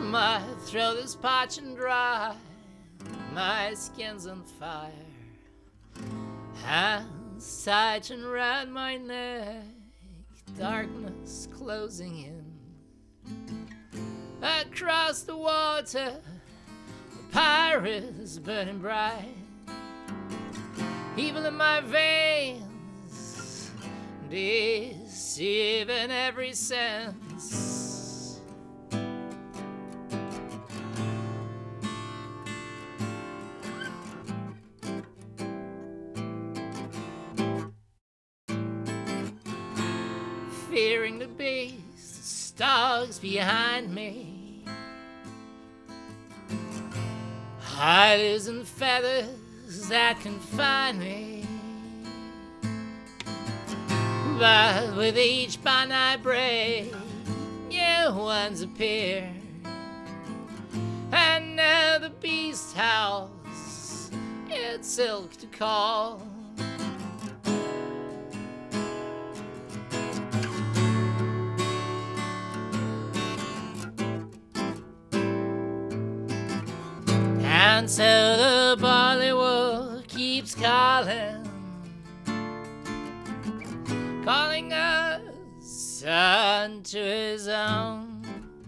My throat is parching dry, my skin's on fire, hands tighten round my neck, darkness closing in. Across the water, the pirates burning bright, evil in my veins, deceiving every sense. Fearing the beast that stalks behind me, hiders and feathers that confine me. But with each bond I break, new ones appear, and now the beast howls its ilk to call. And so the barley wolf keeps calling, calling us unto his own.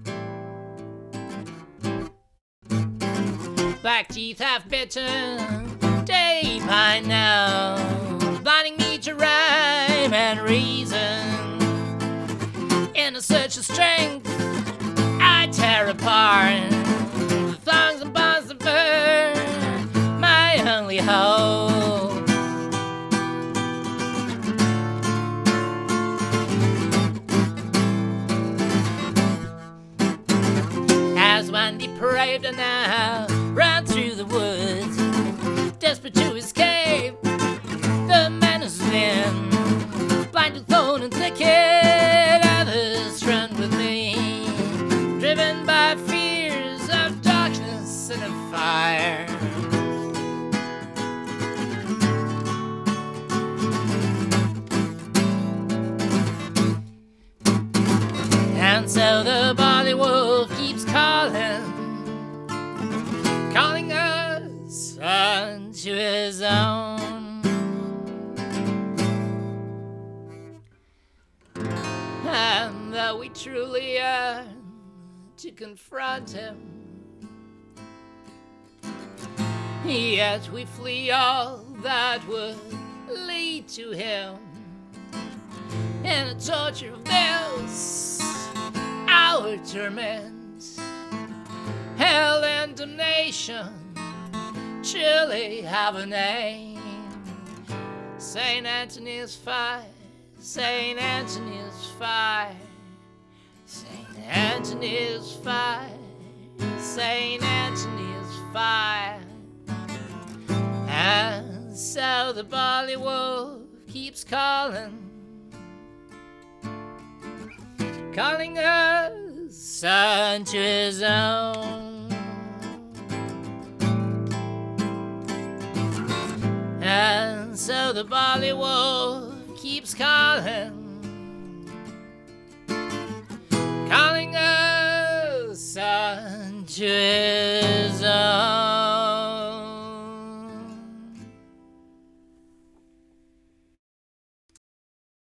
Black teeth have bitten day by now, blinding me to rhyme and reason. In a search of strength, I tear apart the thongs and bonds that burn my only hope. As one depraved and now run through the woods, desperate to escape the menace within, blind to thorn and thicket, others run with me, driven by fears of darkness and of fire. And so the barley wolf keeps calling, calling us unto his own. And though we truly yearn to confront him, yet we flee all that would lead to him. In the torture of this, our torment, hell and damnation truly have a name. Saint Anthony's fire, Saint Anthony's fire, Saint Anthony's fire, Saint Anthony's fire. And so the barley wolf keeps calling, calling us unto his own. And so the barley wolf keeps calling, calling us unto his own.